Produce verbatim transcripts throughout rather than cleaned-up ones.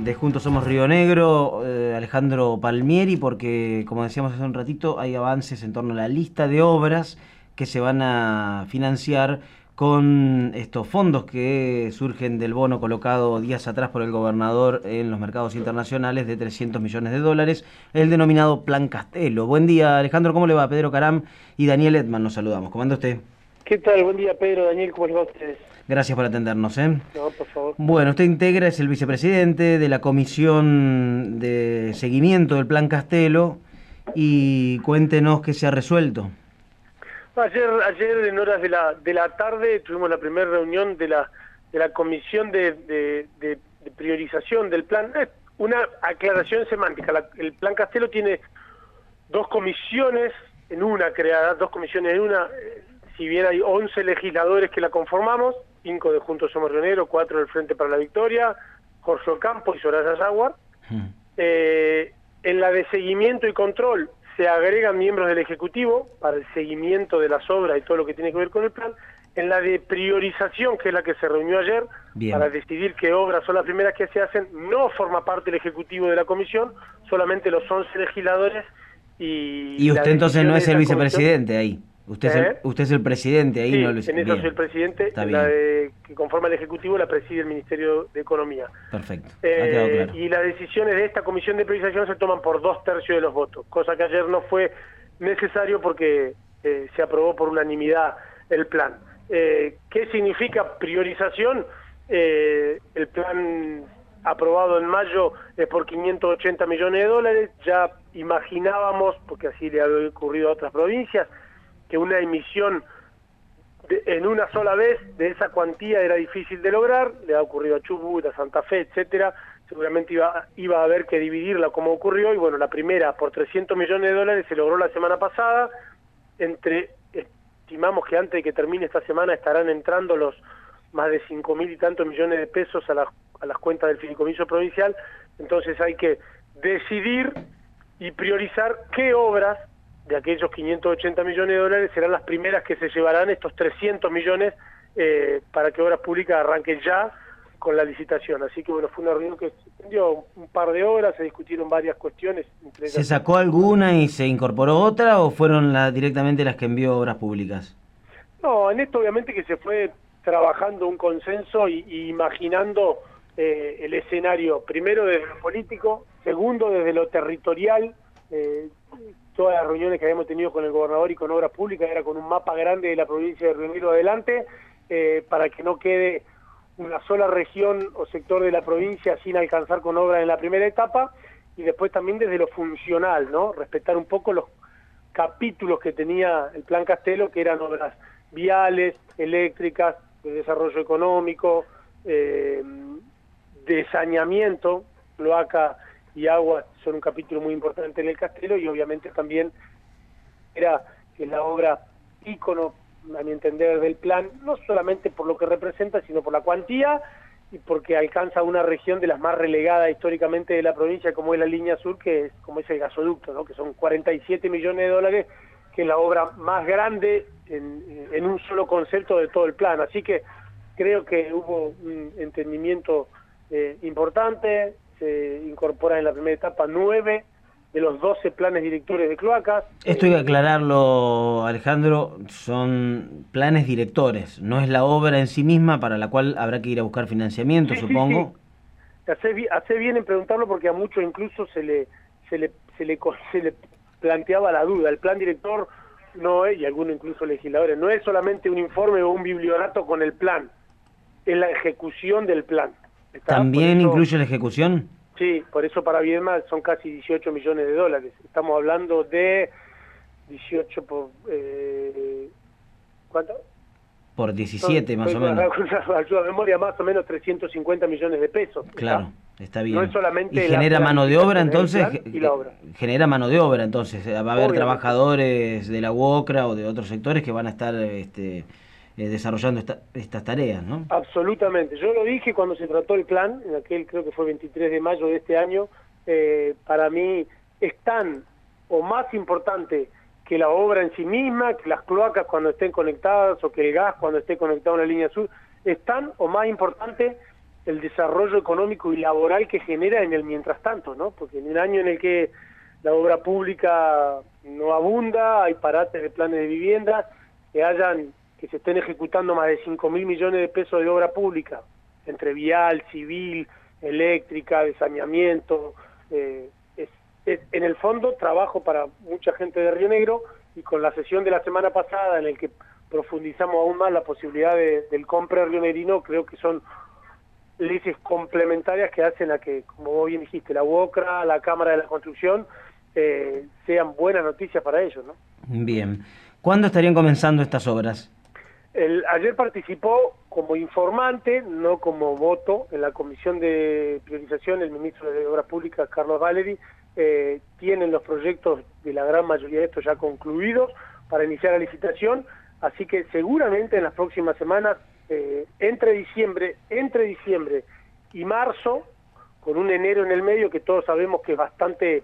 de Juntos Somos Río Negro, eh, Alejandro Palmieri, porque, como decíamos hace un ratito, hay avances en torno a la lista de obras que se van a financiar con estos fondos que surgen del bono colocado días atrás por el gobernador en los mercados internacionales de trescientos millones de dólares, el denominado Plan Castelo. Buen día, Alejandro, ¿cómo le va? Pedro Caram y Daniel Edman, nos saludamos. ¿Cómo anda usted? ¿Qué tal? Buen día, Pedro, Daniel, ¿cómo les va a ustedes? Gracias por atendernos, ¿eh? No, por favor. Bueno, usted integra, es el vicepresidente de la Comisión de Seguimiento del Plan Castelo, y cuéntenos qué se ha resuelto. Ayer, ayer en horas de la de la tarde tuvimos la primera reunión de la de la Comisión de, de, de, de Priorización del Plan. Eh, una aclaración semántica. La, el Plan Castelo tiene dos comisiones en una creada, dos comisiones en una. Eh, si bien hay once legisladores que la conformamos, cinco de Juntos Somos Río Negro, cuatro del Frente para la Victoria, Jorge Ocampo y Soraya Jaguar. Hmm. Eh, en la de seguimiento y control se agregan miembros del Ejecutivo para el seguimiento de las obras y todo lo que tiene que ver con el plan. En la de priorización, que es la que se reunió ayer, Bien. para decidir qué obras son las primeras que se hacen, no forma parte el Ejecutivo de la comisión, solamente los once legisladores. Y, y usted entonces no es el vicepresidente comisión. ahí. Usted, ¿Eh? es el, usted es el presidente ahí. Sí, no lo... en eso Bien. soy el presidente. En la de, que conforma el Ejecutivo la preside el Ministerio de Economía. Perfecto. Eh, ha quedado claro. Y las decisiones de esta comisión de priorización se toman por dos tercios de los votos, cosa que ayer no fue necesario porque eh, se aprobó por unanimidad el plan. Eh, ¿Qué significa priorización? Eh, el plan aprobado en mayo es por quinientos ochenta millones de dólares. Ya imaginábamos, porque así le había ocurrido a otras provincias, que una emisión de, en una sola vez de esa cuantía era difícil de lograr. Le ha ocurrido a Chubut, a Santa Fe, etcétera. Seguramente iba, iba a haber que dividirla como ocurrió, y bueno, la primera por trescientos millones de dólares se logró la semana pasada. Entre estimamos que antes de que termine esta semana estarán entrando los más de cinco mil y tantos millones de pesos a, la, a las cuentas del fideicomiso provincial. Entonces hay que decidir y priorizar qué obras de aquellos quinientos ochenta millones de dólares serán las primeras que se llevarán estos trescientos millones eh, para que Obras Públicas arranquen ya con la licitación. Así que bueno, fue una reunión que se extendió un par de horas, se discutieron varias cuestiones. Entre ellas... ¿Se sacó alguna y se incorporó otra, o fueron la, directamente las que envió Obras Públicas? No, en esto obviamente que se fue trabajando un consenso y, y imaginando eh, el escenario, primero desde lo político, segundo desde lo territorial. eh, Todas las reuniones que habíamos tenido con el gobernador y con Obras Públicas era con un mapa grande de la provincia de Río Negro adelante, eh, para que no quede una sola región o sector de la provincia sin alcanzar con obras en la primera etapa, y después también desde lo funcional, ¿no? Respetar un poco los capítulos que tenía el Plan Castelo, que eran obras viales, eléctricas, de desarrollo económico, eh, de saneamiento, cloaca y agua son un capítulo muy importante en el Castelo, y obviamente también era que la obra ícono, a mi entender, del plan, no solamente por lo que representa, sino por la cuantía y porque alcanza una región de las más relegadas históricamente de la provincia, como es la línea sur, que es como es el gasoducto, ¿no? Que son cuarenta y siete millones de dólares, que es la obra más grande en, en un solo concepto de todo el plan. Así que creo que hubo un entendimiento eh, importante. Se incorpora en la primera etapa nueve de los doce planes directores de cloacas. Esto hay que aclararlo, Alejandro, son planes directores, no es la obra en sí misma, para la cual habrá que ir a buscar financiamiento, sí, supongo. Sí, sí. Hace, hace bien en preguntarlo, porque a muchos incluso se le, se le, se le, se le planteaba la duda. El plan director no es, y algunos incluso legisladores, no es solamente un informe o un bibliorato con el plan, es la ejecución del plan. ¿También eso, incluye la ejecución? Sí, por eso para Viedma son casi dieciocho millones de dólares. Estamos hablando de dieciocho por... Eh, ¿cuánto? Por diecisiete, no, más o menos. Ayuda a memoria, más o menos trescientos cincuenta millones de pesos. Claro, está, está bien. No es solamente ¿Y genera mano de obra, entonces? Y la obra. Genera mano de obra, entonces. Va a haber Obviamente. trabajadores de la UOCRA o de otros sectores que van a estar... este Eh, desarrollando esta, estas tareas, ¿no? Absolutamente. Yo lo dije cuando se trató el plan, en aquel creo que fue el veintitrés de mayo de este año. Eh, para mí es tan o más importante que la obra en sí misma, que las cloacas cuando estén conectadas, o que el gas cuando esté conectado a una línea sur, es tan o más importante el desarrollo económico y laboral que genera en el mientras tanto, ¿no? Porque en un año en el que la obra pública no abunda, hay parates de planes de vivienda, que hayan, que se estén ejecutando más de cinco mil millones de pesos de obra pública, entre vial, civil, eléctrica, de saneamiento, eh, es, es, en el fondo trabajo para mucha gente de Río Negro, y con la sesión de la semana pasada en el que profundizamos aún más la posibilidad de, del compre rionegrino, creo que son leyes complementarias que hacen a que, como vos bien dijiste, la UOCRA, la Cámara de la Construcción, eh, sean buenas noticias para ellos, ¿no? Bien. ¿Cuándo estarían comenzando estas obras? El, ayer participó como informante, no como voto, en la Comisión de Priorización el ministro de Obras Públicas, Carlos Valeri. Eh, tienen los proyectos de la gran mayoría de estos ya concluidos para iniciar la licitación, así que seguramente en las próximas semanas, eh, entre diciembre, entre diciembre y marzo, con un enero en el medio que todos sabemos que es bastante,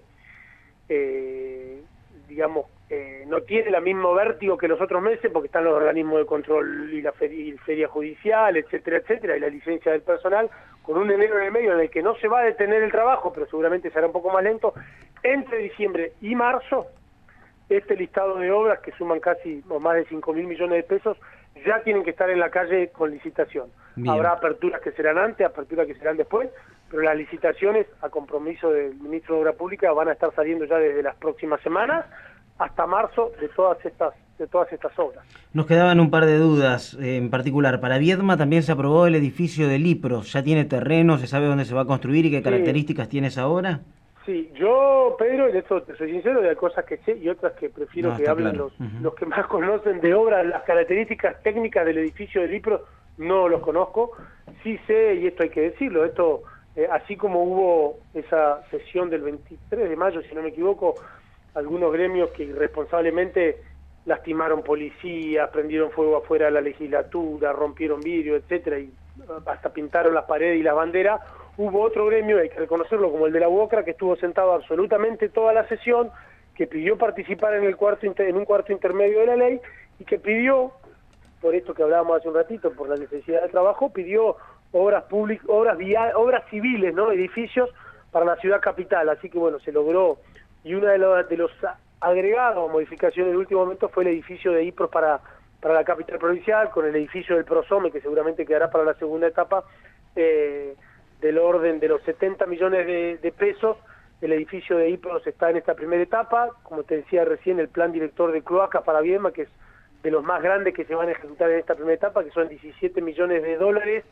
eh, digamos, eh, no tiene el mismo vértigo que los otros meses porque están los organismos de control y la feria, y feria judicial, etcétera, etcétera, y la licencia del personal, con un enero en el medio en el que no se va a detener el trabajo, pero seguramente será un poco más lento. Entre diciembre y marzo, este listado de obras que suman casi o más de cinco mil millones de pesos ya tienen que estar en la calle con licitación. Bien. Habrá aperturas que serán antes, aperturas que serán después, pero las licitaciones, a compromiso del ministro de Obras Públicas, van a estar saliendo ya desde las próximas semanas hasta marzo de todas estas de todas estas obras. Nos quedaban un par de dudas, eh, en particular, para Viedma también se aprobó el edificio de Lipros, ¿ya tiene terreno, se sabe dónde se va a construir y qué sí. características tiene esa obra? Sí, yo, Pedro, en esto te soy sincero, hay cosas que sé y otras que prefiero no, que hablen claro. los, uh-huh. los que más conocen de obra. Las características técnicas del edificio de Lipros no los conozco, sí sé, y esto hay que decirlo, esto, eh, así como hubo esa sesión del veintitrés de mayo, si no me equivoco, algunos gremios que irresponsablemente lastimaron policías, prendieron fuego afuera de la legislatura, rompieron vidrio, etcétera, y hasta pintaron las paredes y las banderas. Hubo otro gremio, hay que reconocerlo, como el de la UOCRA, que estuvo sentado absolutamente toda la sesión, que pidió participar en el cuarto en un cuarto intermedio de la ley, y que pidió, por esto que hablábamos hace un ratito, por la necesidad de trabajo, pidió obras públicas, obras via, obras civiles, ¿no? Edificios para la ciudad capital. Así que bueno, se logró, y uno de los, de los agregados, modificaciones del último momento, fue el edificio de IPROS para, para la capital provincial, con el edificio del PROSOME, que seguramente quedará para la segunda etapa, eh, del orden de los setenta millones de, de pesos. El edificio de IPROS está en esta primera etapa, como te decía recién, el plan director de cloacas para Viedma, que es de los más grandes que se van a ejecutar en esta primera etapa, que son diecisiete millones de dólares.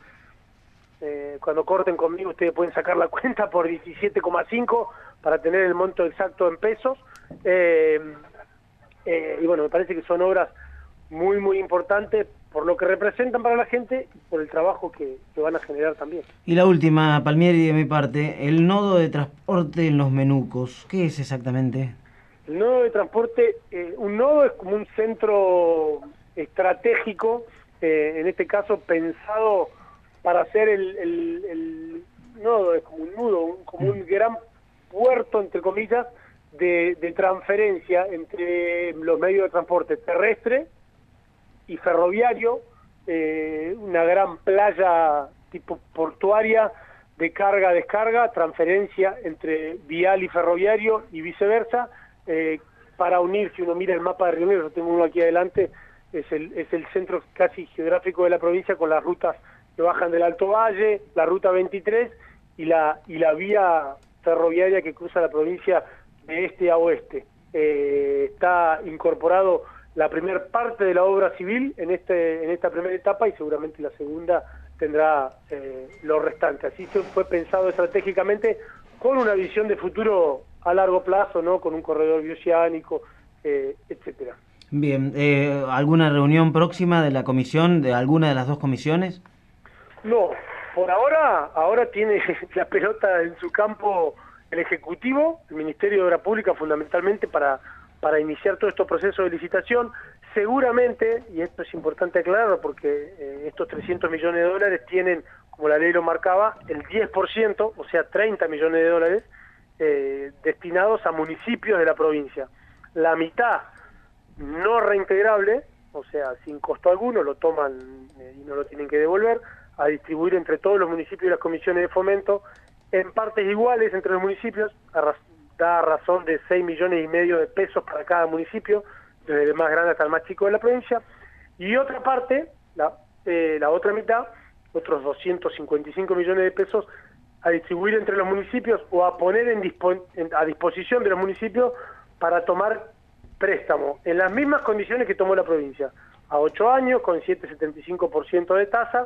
Eh, cuando corten conmigo ustedes pueden sacar la cuenta por diecisiete coma cinco para tener el monto exacto en pesos. Eh, eh, y bueno, me parece que son obras muy, muy importantes por lo que representan para la gente y por el trabajo que, que van a generar también. Y la última, Palmieri, de mi parte, el nodo de transporte en Los Menucos, ¿qué es exactamente? El nodo de transporte, eh, un nodo es como un centro estratégico, eh, en este caso pensado para hacer el, el, el nodo, es como un nudo, un, como un gran puerto, entre comillas, de, de transferencia entre los medios de transporte terrestre y ferroviario, eh, una gran playa tipo portuaria de carga-descarga, transferencia entre vial y ferroviario y viceversa, eh, para unir, si uno mira el mapa de Río Negro, tengo uno aquí adelante, es el, es el centro casi geográfico de la provincia, con las rutas que bajan del Alto Valle, la ruta veintitrés y la, y la vía ferroviaria que cruza la provincia de este a oeste. Eh, está incorporado la primera parte de la obra civil en este en esta primera etapa, y seguramente la segunda tendrá eh, lo restante. Así se fue pensado estratégicamente, con una visión de futuro a largo plazo, ¿no? Con un corredor bioceánico, eh, etcétera. Bien, eh, ¿alguna reunión próxima de la comisión, de alguna de las dos comisiones? No, por ahora, ahora tiene la pelota en su campo el Ejecutivo, el Ministerio de Obras Públicas, fundamentalmente para para iniciar todos estos procesos de licitación. Seguramente, y esto es importante aclararlo porque eh, estos trescientos millones de dólares tienen, como la ley lo marcaba, el diez por ciento, o sea, treinta millones de dólares, eh, destinados a municipios de la provincia. La mitad no reintegrable, o sea, sin costo alguno, lo toman eh, y no lo tienen que devolver. a distribuir entre todos los municipios y las comisiones de fomento en partes iguales entre los municipios, a raz da razón de seis millones y medio de pesos para cada municipio, desde el más grande hasta el más chico de la provincia, y otra parte, la, eh, la otra mitad, otros doscientos cincuenta y cinco millones de pesos, a distribuir entre los municipios o a poner en dispo en, a disposición de los municipios para tomar préstamo en las mismas condiciones que tomó la provincia, a ocho años, con siete coma setenta y cinco por ciento de tasa,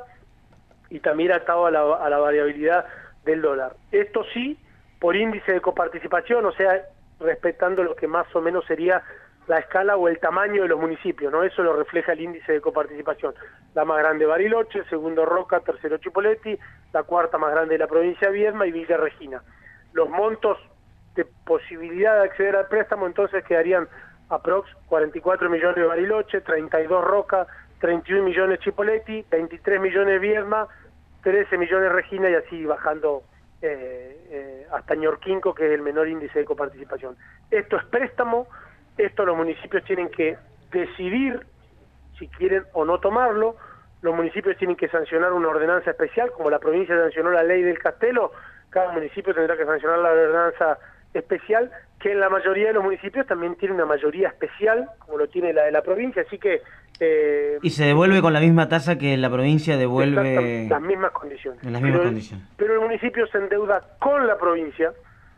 y también atado a la, a la variabilidad del dólar. Esto sí, por índice de coparticipación, o sea, respetando lo que más o menos sería la escala o el tamaño de los municipios, ¿no? Eso lo refleja el índice de coparticipación. La más grande Bariloche, segundo Roca, tercero Chipoleti, la cuarta más grande de la provincia Viedma y Villa Regina. Los montos de posibilidad de acceder al préstamo entonces quedarían aprox cuarenta y cuatro millones de Bariloche, treinta y dos Roca, treinta y uno millones Chipoleti, veintitrés millones Viedma, trece millones Regina y así bajando eh, eh, hasta Ñorquinco, que es el menor índice de coparticipación. Esto es préstamo, esto los municipios tienen que decidir si quieren o no tomarlo, los municipios tienen que sancionar una ordenanza especial, como la provincia sancionó la ley del Castelo, cada municipio tendrá que sancionar la ordenanza especial, que en la mayoría de los municipios también tiene una mayoría especial, como lo tiene la de la provincia, así que... Eh, y se devuelve con la misma tasa que la provincia devuelve... las mismas condiciones. En las mismas pero, condiciones. Pero el municipio se endeuda con la provincia,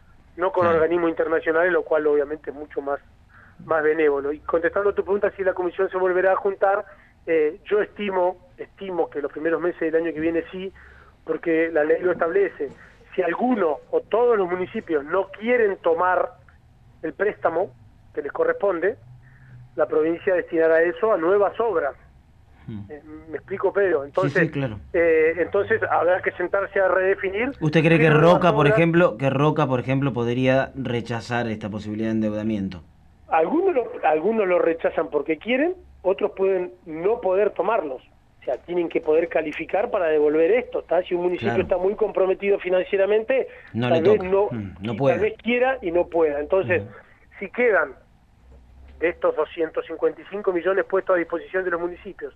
no con claro. organismos internacionales, lo cual obviamente es mucho más, más benévolo. Y contestando a tu pregunta, si la comisión se volverá a juntar, eh, yo estimo, estimo que los primeros meses del año que viene sí, porque la ley lo establece. Si alguno o todos los municipios no quieren tomar el préstamo que les corresponde, la provincia destinará eso a nuevas obras. Hmm. Eh, me explico, Pedro. Entonces, sí, sí, claro. eh, entonces habrá que sentarse a redefinir. ¿Usted cree que Roca, por obras... ejemplo, que Roca, por ejemplo, podría rechazar esta posibilidad de endeudamiento? Algunos lo, algunos lo rechazan porque quieren, otros pueden no poder tomarlos. O sea, tienen que poder calificar para devolver esto, ¿está? Si un municipio claro. está muy comprometido financieramente, no tal le vez toca. no, mm, no tal puede. vez quiera y no pueda. Entonces, mm. si quedan de estos doscientos cincuenta y cinco millones puestos a disposición de los municipios,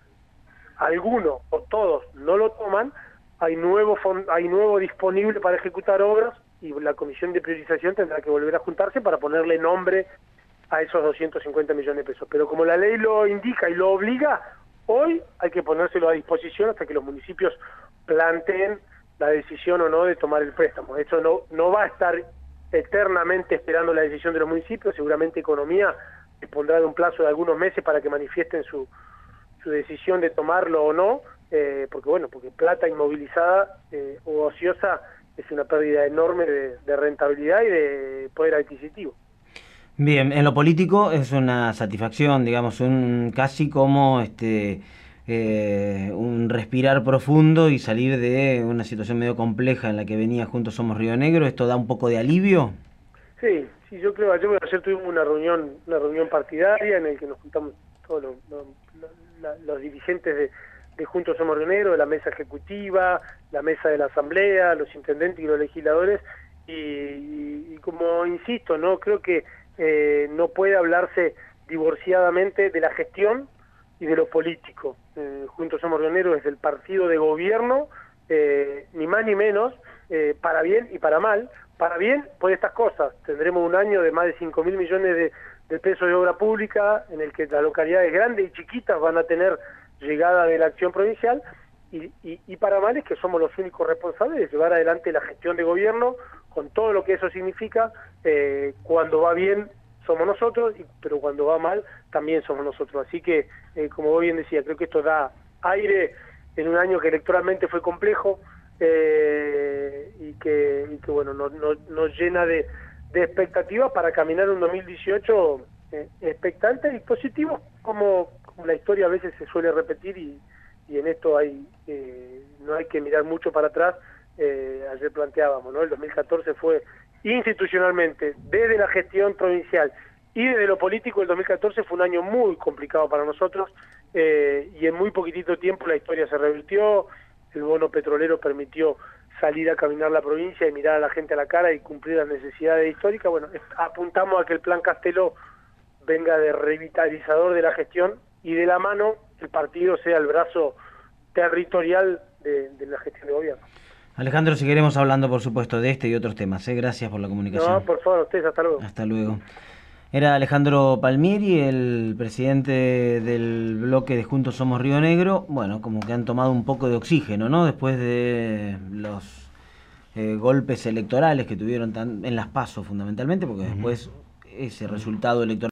alguno o todos no lo toman, hay nuevo hay nuevo disponible para ejecutar obras y la comisión de priorización tendrá que volver a juntarse para ponerle nombre a esos doscientos cincuenta millones de pesos. Pero como la ley lo indica y lo obliga, hoy hay que ponérselo a disposición hasta que los municipios planteen la decisión o no de tomar el préstamo. Eso no, no va a estar eternamente esperando la decisión de los municipios, seguramente Economía dispondrá de un plazo de algunos meses para que manifiesten su, su decisión de tomarlo o no, eh, porque bueno, porque plata inmovilizada eh, o ociosa es una pérdida enorme de, de rentabilidad y de poder adquisitivo. Bien, en lo político es una satisfacción, digamos, un casi como este eh, un respirar profundo y salir de una situación medio compleja en la que venía Juntos Somos Río Negro. ¿Esto da un poco de alivio? Sí, sí, yo creo, ayer, ayer tuvimos una reunión, una reunión partidaria en la que nos juntamos todos los, los, los, los dirigentes de, de Juntos Somos Río Negro, de la mesa ejecutiva, la mesa de la asamblea, los intendentes y los legisladores, y, y, y como insisto, no creo que Eh, no puede hablarse divorciadamente de la gestión y de lo político. Eh, Juntos Somos Río Negro es el partido de gobierno, eh, ni más ni menos, eh, para bien y para mal. Para bien, por estas cosas. Tendremos un año de más de cinco mil millones de, de pesos de obra pública, en el que las localidades grandes y chiquitas van a tener llegada de la acción provincial, y, y, y para mal es que somos los únicos responsables de llevar adelante la gestión de gobierno, con todo lo que eso significa. Eh, cuando va bien somos nosotros, y, pero cuando va mal también somos nosotros. Así que, eh, como vos bien decía, creo que esto da aire en un año que electoralmente fue complejo, eh, y, que, y que bueno, nos no, no llena de, de expectativas para caminar un dos mil dieciocho eh, expectante y positivo, como, como la historia a veces se suele repetir, y, y en esto hay eh, no hay que mirar mucho para atrás. Eh, ayer planteábamos, ¿no? El dos mil catorce fue institucionalmente, desde la gestión provincial y desde lo político, el dos mil catorce fue un año muy complicado para nosotros, eh, y en muy poquitito tiempo la historia se revirtió. El bono petrolero permitió salir a caminar la provincia y mirar a la gente a la cara y cumplir las necesidades históricas. Bueno, apuntamos a que el Plan Castelo venga de revitalizador de la gestión, y de la mano el partido sea el brazo territorial de, de la gestión de gobierno. Alejandro, seguiremos hablando, por supuesto, de este y otros temas. ¿eh? Gracias por la comunicación. No, por favor, ustedes, hasta luego. Hasta luego. Era Alejandro Palmieri, el presidente del bloque de Juntos Somos Río Negro. Bueno, como que han tomado un poco de oxígeno, ¿no? Después de los eh, golpes electorales que tuvieron tan, en las PASO fundamentalmente, porque después ese resultado electoral